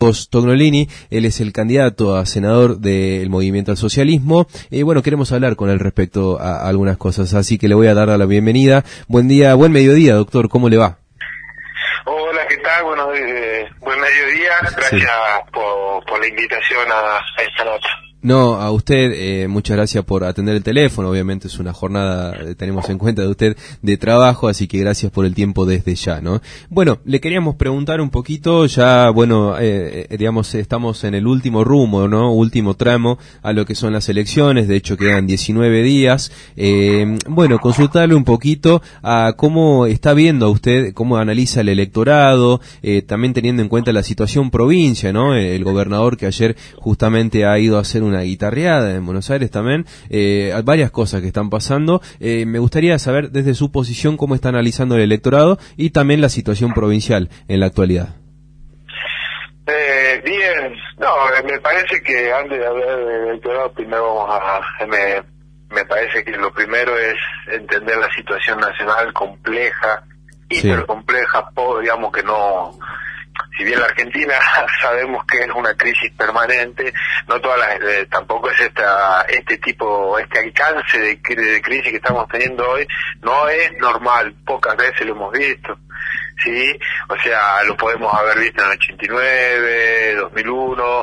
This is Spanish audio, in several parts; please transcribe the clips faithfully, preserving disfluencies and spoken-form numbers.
Marcos Tognolini, él es el candidato a senador del Movimiento al Socialismo. Y eh, bueno, queremos hablar con él respecto a, a algunas cosas, así que le voy a dar la bienvenida. Buen día, buen mediodía, doctor, ¿cómo le va? Hola, ¿qué tal? Bueno, eh, buen mediodía, gracias sí. por, por la invitación a, a esta nota. No, a usted, eh, muchas gracias por atender el teléfono, obviamente es una jornada, eh, tenemos en cuenta de usted, de trabajo, así que gracias por el tiempo desde ya, ¿no? Bueno, le queríamos preguntar un poquito, ya, bueno, eh, eh, digamos, estamos en el último rumbo, ¿no? Último tramo a lo que son las elecciones, de hecho quedan diecinueve días, eh, bueno, consultarle un poquito a cómo está viendo a usted, cómo analiza el electorado, eh, también teniendo en cuenta la situación provincia, ¿no? El gobernador que ayer justamente ha ido a hacer una guitarreada en Buenos Aires también, eh, varias cosas que están pasando. Eh, me gustaría saber desde su posición cómo está analizando el electorado y también la situación provincial en la actualidad. Eh, bien, no, me parece que antes de hablar del electorado primero vamos a, me, me parece que lo primero es entender la situación nacional compleja, sí. hipercompleja, digamos que no... Si bien la Argentina sabemos que es una crisis permanente, no todas las, eh, tampoco es esta, este tipo, este alcance de, de crisis que estamos teniendo hoy, no es normal, pocas veces lo hemos visto, ¿sí? O sea, lo podemos haber visto en el ochenta y nueve, dos mil uno,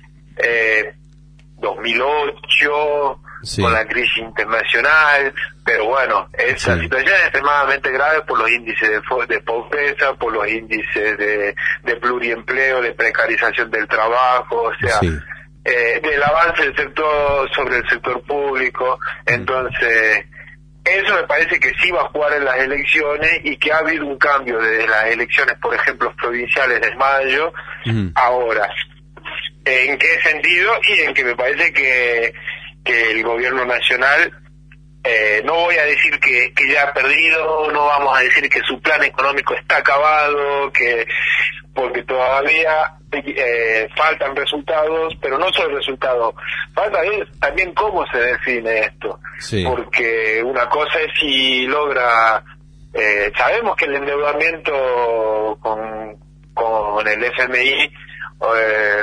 eh, dos mil ocho, sí. con la crisis internacional, pero bueno, esa sí. situación es extremadamente grave por los índices de, de pobreza, por los índices de, de pluriempleo, de precarización del trabajo, o sea, sí. eh, del avance del sector sobre el sector público. Entonces, eso me parece que sí va a jugar en las elecciones y que ha habido un cambio desde las elecciones, por ejemplo, provinciales de mayo, uh-huh. ahora. ¿En qué sentido? Y en que me parece que, que el gobierno nacional, eh, no voy a decir que, que ya ha perdido, no vamos a decir que su plan económico está acabado, que porque todavía eh, faltan resultados, pero no solo resultados, falta también cómo se define esto, sí. porque una cosa es si logra, eh, sabemos que el endeudamiento con, con el F M I eh,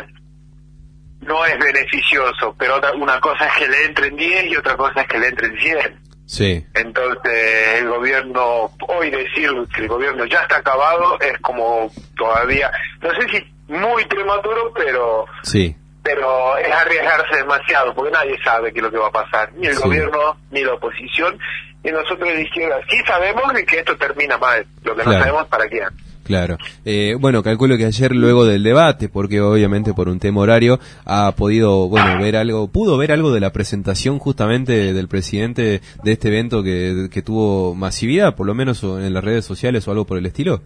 no es beneficioso, pero otra, una cosa es que le entren diez y otra cosa es que le entren cien. Sí. Entonces el gobierno, hoy decir que el gobierno ya está acabado es como todavía, no sé si muy prematuro, pero sí. pero es arriesgarse demasiado, porque nadie sabe qué es lo que va a pasar, ni el sí. gobierno, ni la oposición, y nosotros de izquierda sí sabemos de que esto termina mal, lo que claro. no sabemos para quién. Claro. Eh, bueno, calculo que ayer luego del debate, porque obviamente por un tema horario, ha podido, bueno, ver algo, pudo ver algo de la presentación justamente del presidente de este evento que, que tuvo masividad, por lo menos en las redes sociales o algo por el estilo.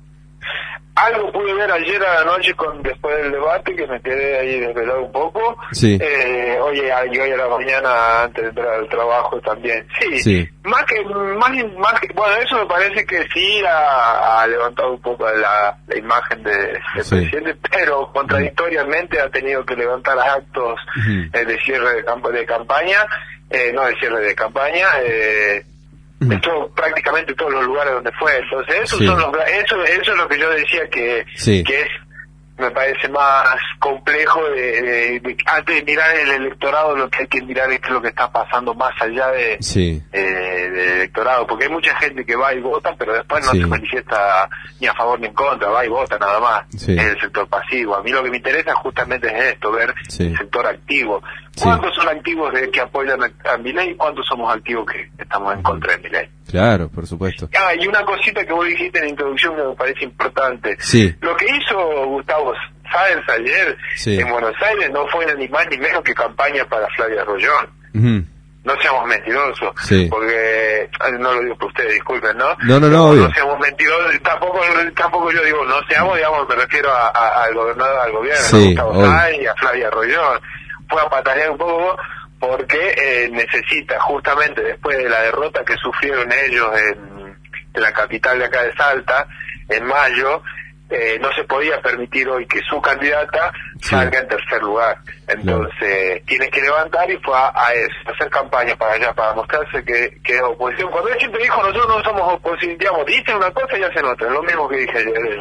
Algo pude ver ayer a la noche con después del debate, que me quedé ahí desvelado un poco. Sí. Eh, hoy, y hoy a la mañana antes de entrar al trabajo también. Sí. sí. Más que, más, más que, bueno, eso me parece que sí ha, ha levantado un poco la, la imagen de, del sí. presidente, pero contradictoriamente ha tenido que levantar actos uh-huh. eh, de cierre de, camp de campaña, eh, no de cierre de campaña, eh, de todo, prácticamente todos los lugares donde fue. Entonces eso sí. son los, eso eso es lo que yo decía que sí. que es, me parece más complejo de, de, de antes de mirar el electorado, lo que hay que mirar es lo que está pasando más allá de sí. eh, del electorado, porque hay mucha gente que va y vota, pero después no sí. se manifiesta ni a favor ni en contra, va y vota nada más. Sí. Es el sector pasivo. A mí lo que me interesa justamente es esto, ver sí. el sector activo. ¿Cuántos sí. son activos de que apoyan a, a Milei y cuántos somos activos que estamos en contra de Milei? Claro, por supuesto. Ah, y una cosita que vos dijiste en la introducción que me parece importante. Sí. Lo que hizo Gustavo Sáenz ayer sí. en Buenos Aires no fue ni más ni menos que campaña para Flavia Rollón. Uh-huh. No seamos mentirosos, sí. porque, no lo digo por ustedes, disculpen, ¿no? No, no, no, no, no seamos mentirosos, tampoco tampoco yo digo, no seamos, digamos, me refiero a, a, al gobernador, al gobierno, sí, a Gustavo Sáenz y a Flavia Rollón. Fue a patalear un poco porque eh, necesita, justamente después de la derrota que sufrieron ellos en, en la capital de acá de Salta, en mayo, eh, no se podía permitir hoy que su candidata sí. salga en tercer lugar. Entonces, no. tiene que levantar y fue a, a eso, a hacer campaña para allá, para mostrarse que, que es oposición. Cuando él siempre dijo, nosotros no somos oposición, digamos, dicen una cosa y hacen otra, es lo mismo que dije ayer.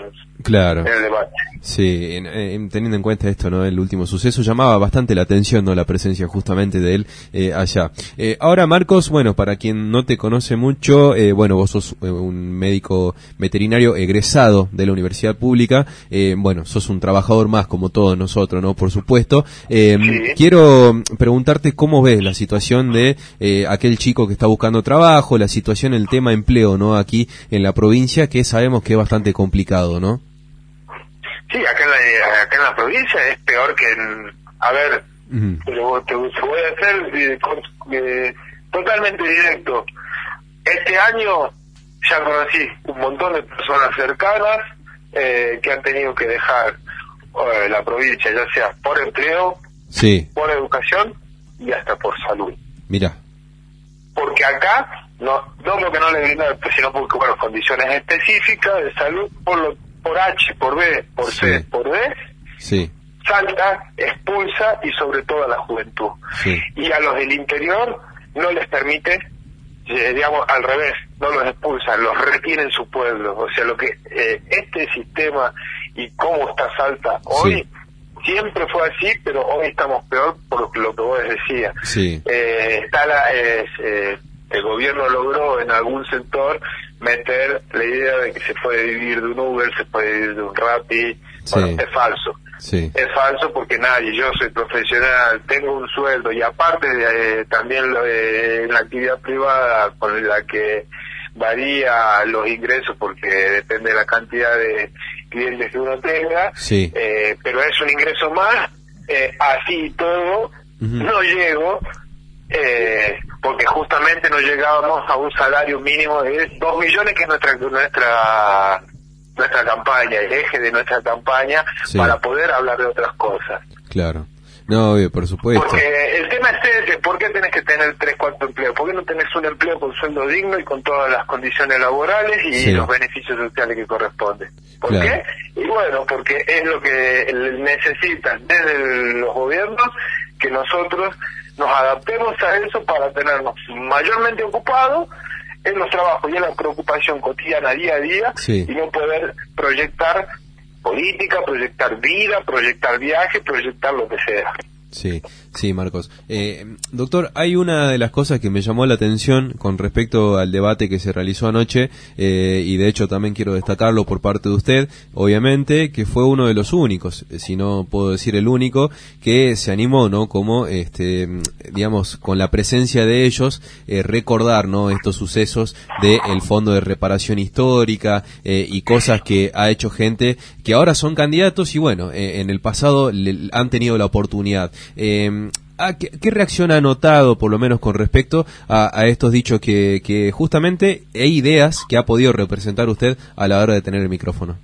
Claro. en el debate. Sí, en, en, teniendo en cuenta esto, ¿no? El último suceso llamaba bastante la atención, ¿no? La presencia justamente de él eh, allá. Eh, ahora, Marcos, bueno, para quien no te conoce mucho, eh, bueno, vos sos eh, un médico veterinario egresado de la Universidad Pública, eh, bueno, sos un trabajador más como todos nosotros, ¿no? Por supuesto. Eh, Sí. Quiero preguntarte cómo ves la situación de eh, aquel chico que está buscando trabajo, la situación, el tema empleo, ¿no? Aquí en la provincia, que sabemos que es bastante complicado, ¿no? Sí, acá en, la, acá en la provincia es peor que en... A ver, Uh-huh. pero te, te voy a hacer eh, con, eh, totalmente directo. Este año ya conocí un montón de personas cercanas eh, que han tenido que dejar eh, la provincia, ya sea por empleo, Sí, por educación y hasta por salud. mira. Porque acá, no no porque no le brindan, sino porque, bueno, condiciones específicas de salud, por lo por H, por B, por C, Sí. por D, Sí, salta, expulsa y sobre todo a la juventud. sí, Y a los del interior no les permite, eh, digamos, al revés, no los expulsan, los retienen en su pueblo. O sea, lo que eh, este sistema y cómo está Salta hoy, Sí. siempre fue así, pero hoy estamos peor por lo que vos decías. sí, Eh, está la, eh, eh, el gobierno logró en algún sector meter la idea de que se puede vivir de un Uber, se puede vivir de un Rappi. Sí. Bueno, es falso. sí, Es falso porque nadie, yo soy profesional, tengo un sueldo y aparte de, eh, también lo de, en la actividad privada con la que varía los ingresos porque depende de la cantidad de clientes que uno tenga, sí. eh, pero es un ingreso más, eh, así y todo, Ujú. no llego, eh, porque justamente no llegábamos a un salario mínimo de dos millones, que es nuestra nuestra nuestra campaña, el eje de nuestra campaña, Sí. para poder hablar de otras cosas. Claro. No, obvio, por supuesto. Porque el tema es ese, ¿por qué tenés que tener tres, cuatro empleos? ¿Por qué no tenés un empleo con sueldo digno y con todas las condiciones laborales y Sí. los beneficios sociales que corresponden? ¿Por Claro. qué? Y bueno, porque es lo que necesitan desde los gobiernos, que nosotros nos adaptemos a eso para tenernos mayormente ocupados en los trabajos y en la preocupación cotidiana día a día, Sí. y no poder proyectar política, proyectar vida, proyectar viaje, proyectar lo que sea. Sí, sí, Marcos. Eh, doctor, hay una de las cosas que me llamó la atención con respecto al debate que se realizó anoche, eh, y de hecho también quiero destacarlo por parte de usted, obviamente, que fue uno de los únicos, si no puedo decir el único, que se animó, ¿no? Como, este, digamos, con la presencia de ellos, eh, recordar, ¿no? Estos sucesos del Fondo de Reparación Histórica eh, y cosas que ha hecho gente que ahora son candidatos y bueno, eh, en el pasado le, han tenido la oportunidad. Eh, ¿a qué, ¿Qué reacción ha notado, por lo menos con respecto a, a estos dichos que, que justamente hay ideas que ha podido representar usted a la hora de tener el micrófono?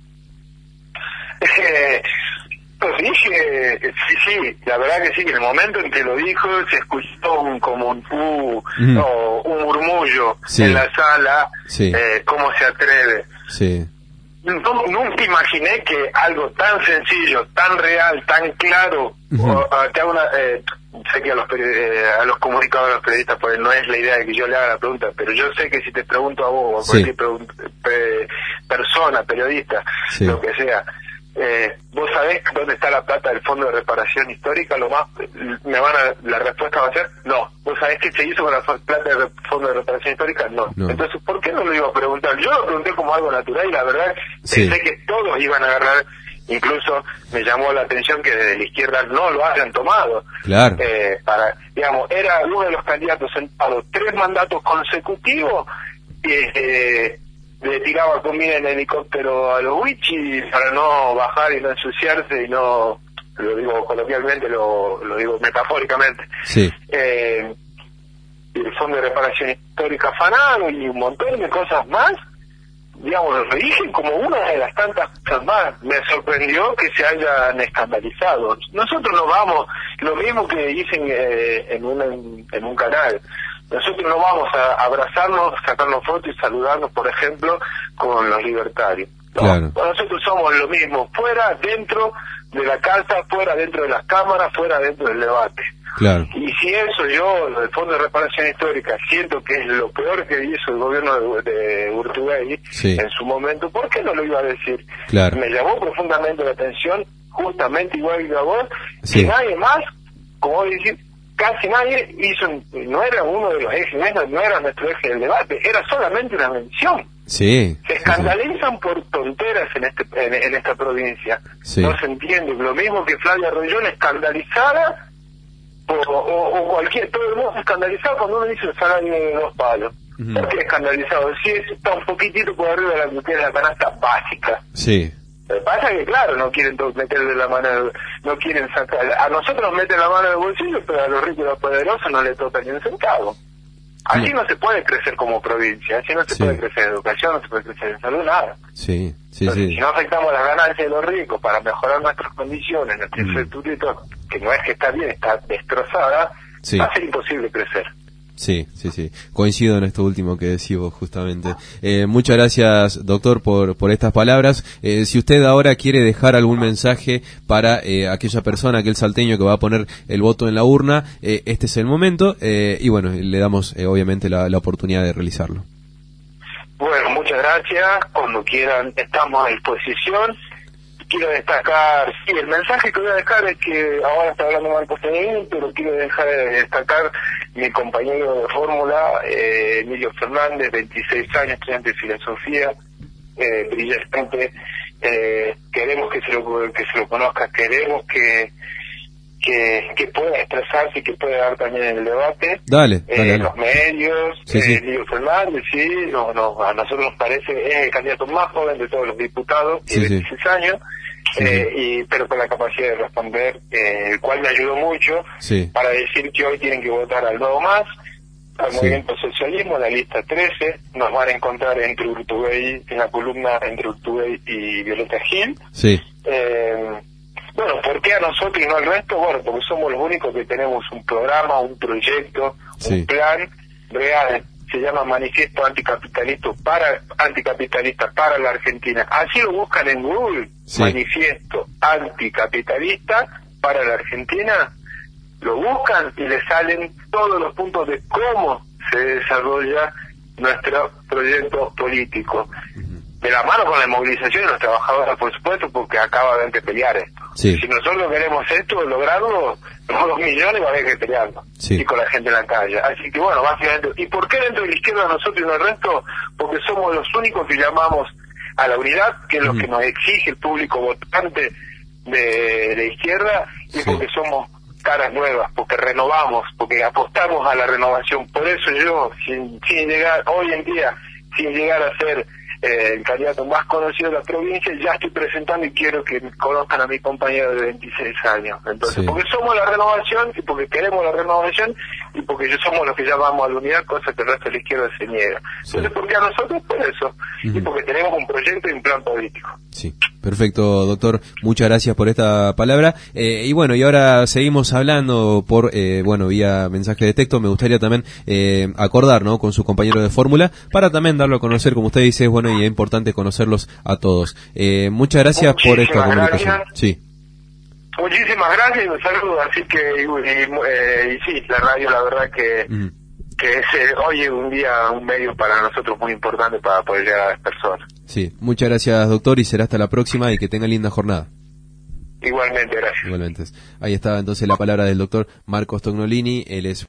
Eh, pues dije, sí, sí, la verdad que sí, que en el momento en que lo dijo se escuchó un, como un, uh, Mm. no, un murmullo Sí. en la sala, Sí. eh, cómo se atreve. Sí, No, nunca imaginé que algo tan sencillo, tan real, tan claro, Ujú. o, a- te hago una, eh, sé que a los, peri- eh, a los comunicadores, a los periodistas, pues no es la idea de que yo le haga la pregunta, pero yo sé que si te pregunto a vos o a Sí. cualquier pregun- pe- persona, periodista, Sí. lo que sea, eh, vos sabés dónde está la plata del Fondo de Reparación Histórica, lo más, me van a, la respuesta va a ser, no. ¿Vos sabés qué se hizo con la fa- plata del Re- Fondo de Reparación Histórica? No. No. Entonces, ¿por qué no lo iba a preguntar? Yo lo pregunté como algo natural y la verdad Sí. pensé que todos iban a agarrar, incluso me llamó la atención que desde la izquierda no lo hayan tomado. claro. Eh, para, digamos, era uno de los candidatos sentado tres mandatos consecutivos y eh, le tiraba comida en helicóptero a los wichis para no bajar y no ensuciarse y no, lo digo coloquialmente, lo, lo digo metafóricamente. Sí, Eh, el Fondo de Reparación Histórica afanado y un montón de cosas más, digamos, lo dije como una de las tantas cosas más. Me sorprendió que se hayan escandalizado. Nosotros no vamos, lo mismo que dicen eh, en, una, en un canal, nosotros no vamos a abrazarnos, sacarnos fotos y saludarnos, por ejemplo, con los libertarios. No, Claro. nosotros somos lo mismo, fuera, dentro, de la casa, fuera dentro de las cámaras, fuera dentro del debate. Claro. Y si eso yo, del Fondo de Reparación Histórica, siento que es lo peor que hizo el gobierno de, de Urtubey sí. en su momento, ¿por qué no lo iba a decir? Claro. Me llamó profundamente la atención, justamente igual que a vos, sí. que nadie más, como decir, casi nadie hizo, no era uno de los ejes, no era nuestro eje del debate, era solamente una mención. Sí. Se escandalizan sí. por tonteras en este en, en esta provincia. Sí. No se entiende. Lo mismo que Flavia Rollón escandalizada, o, o, o cualquier, todo el mundo escandalizado cuando uno dice el salario de dos palos. Uh-huh. ¿Por qué escandalizado? Si es, está un poquitito por arriba de la que tiene la canasta básica. Sí. Lo que pasa es que, claro, no quieren meterle la mano, no quieren sacar. A nosotros nos meten la mano en el bolsillo, pero a los ricos y los poderosos no les toca ni un centavo. Así sí. no se puede crecer como provincia, así no se sí. puede crecer en educación, no se puede crecer en salud, nada. Sí, sí, Entonces, sí. si no afectamos las ganancias de los ricos para mejorar nuestras condiciones, nuestra infraestructura, mm. que no es que está bien, está destrozada, sí. va a ser imposible crecer. Sí, sí, sí. Coincido en esto último que decís vos, justamente. Eh, muchas gracias, doctor, por, por estas palabras. Eh, si usted ahora quiere dejar algún mensaje para eh, aquella persona, aquel salteño que va a poner el voto en la urna, eh, este es el momento. Eh, y bueno, le damos eh, obviamente la, la oportunidad de realizarlo. Bueno, muchas gracias. Cuando quieran, estamos a disposición. Quiero destacar, sí, el mensaje que voy a dejar es que ahora está hablando Marcos Tognolini, pero quiero dejar de destacar mi compañero de fórmula, eh, Emilio Fernández, veintiséis años, estudiante de filosofía, eh, brillante. Eh, queremos que se lo que se lo conozca, queremos que que, que pueda expresarse y que pueda dar también en el debate. Dale, eh, dale, dale. Los medios, sí, eh, sí. Emilio Fernández, sí, no, no, a nosotros nos parece, es el candidato más joven de todos los diputados, sí, de veintiséis sí. años. Sí, eh, sí. y pero con la capacidad de responder, eh, el cual me ayudó mucho sí. para decir que hoy tienen que votar al Nuevo Más, al sí. Movimiento Socialismo, la lista trece, nos van a encontrar entre Urtubey, en la columna entre Urtubey y Violeta Gil. Sí. Eh, bueno, ¿por qué a nosotros y no al resto? Bueno, porque somos los únicos que tenemos un programa, un proyecto, sí. un plan real. Se llama Manifiesto Anticapitalista para Anticapitalista para la Argentina. Así lo buscan en Google, sí. Manifiesto Anticapitalista para la Argentina. Lo buscan y le salen todos los puntos de cómo se desarrolla nuestro proyecto político. De la mano con la movilización de los trabajadores, por supuesto, porque acaba de pelear esto. Sí. Si nosotros queremos esto, lograrlo, los millones va a haber que pelearlo. Sí. Y con la gente en la calle. Así que bueno, básicamente, ¿y por qué dentro de la izquierda nosotros y no el resto? Porque somos los únicos que llamamos a la unidad, que es lo uh-huh. que nos exige el público votante de la izquierda, y sí. porque somos caras nuevas, porque renovamos, porque apostamos a la renovación. Por eso yo, sin, sin llegar, hoy en día, sin llegar a ser Eh, el candidato más conocido de la provincia, ya estoy presentando y quiero que conozcan a mi compañero de veintiséis años. Entonces, sí. porque somos la renovación y porque queremos la renovación y porque yo somos los que llamamos a la unidad, cosa que el resto de la izquierda se niega. Sí. Entonces, ¿por qué a nosotros? Por eso. Uh-huh. Y porque tenemos un proyecto y un plan político. Sí, perfecto, doctor. Muchas gracias por esta palabra. Eh, y bueno, y ahora seguimos hablando por, eh, bueno, vía mensaje de texto. Me gustaría también eh, acordar, ¿no?, con su compañero de fórmula, para también darlo a conocer, como usted dice, es bueno y es importante conocerlos a todos. Eh, muchas gracias Muchísimas por esta comunicación. Gracias. Sí. Muchísimas gracias y un saludo. Así que, y, y, eh, y sí, la radio, la verdad que, mm. que es eh, hoy un día, un medio para nosotros muy importante para poder llegar a las personas. Sí, muchas gracias, doctor, y será hasta la próxima y que tenga linda jornada. Igualmente, gracias. Igualmente. Ahí estaba entonces la palabra del doctor Marcos Tognolini, él es